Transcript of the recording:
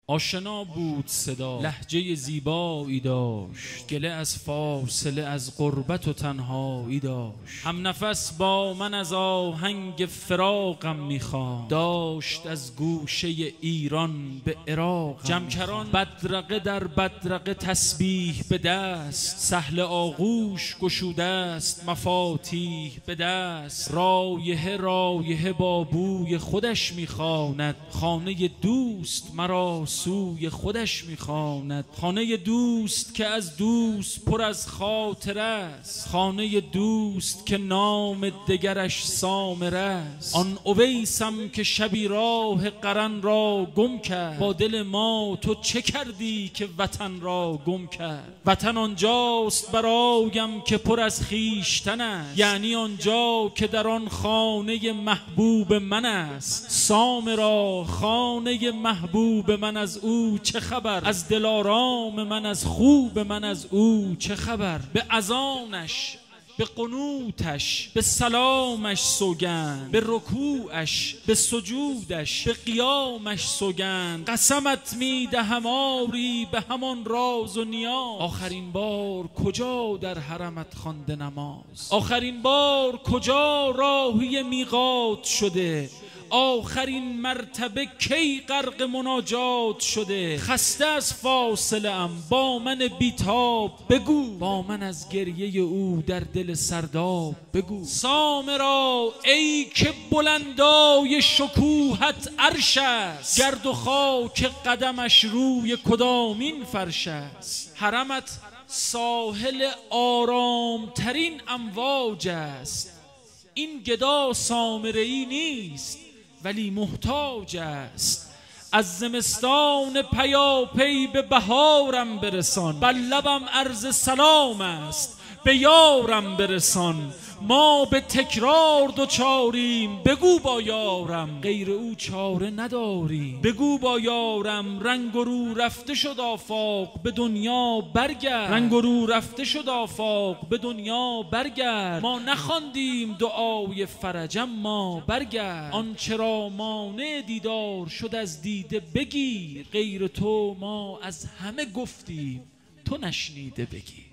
آشنا بود صدا، لهجه زیبایی داشت، گله از فاصله از غربت و تنهایی داشت. هم نفس با من از آهنگ فراقم میخواند، داشت از گوشه ایران به عراقم. جمکران بدرقه در بدرقه تسبیح به دست، سهل آغوش گشوده است مفاتیح به دست. رایحه رایحه با بوی خودش میخواند، خانه دوست مرا سوی خودش میخواند. خانه دوست که از دوست پر از خاطر است، خانه دوست که نام دگرش سامر است. آن اویسم که شبی راه قرن را گم کرد، با دل ما تو چه کردی که وطن را گم کرد. وطن آنجاست برایم که پر از خویشتن است، یعنی آنجا که در آن خانه محبوب من است. سامرا خانه محبوب من از او چه خبر، از دلارام من از خوب من از او چه خبر. به اذانش، به قنوتش، به سلامش سوگند، به رکوعش، به سجودش، به قیامش سوگند. قسمت میدهم آری به همان راز و نیاز، آخرین بار کجا در حرمت خوانده نماز. آخرین بار کجا راهی میقات شده، آخرین مرتبه کی غرق مناجات شده. خسته از فاصله ام با من بیتاب بگو، با من از گریه او در دل سرداب بگو. سامرا ای که بلندای شکوهت عرش است، گرد و خاک قدمش روی کدامین فرش است. حرمت ساحل آرام ترین امواج است، این گدا سامره‌ای نیست ولی محتاج است. از زمستان پیاپی به بهارم برسان، بر لبم عرض سلام است به یارم برسان. ما به تکرار دوچاریم بگو با یارم، غیر او چاره نداریم بگو با یارم. رنگ و رو رفته شد آفاق به دنیا برگرد، رنگ و رو رفته شد آفاق به دنیا برگرد. ما نخواندیم دعای فرج اما برگرد، آنچه را مانع دیدار شد از دیده بگیر. غیر تو ما از همه گفتیم تو نشنیده بگیر.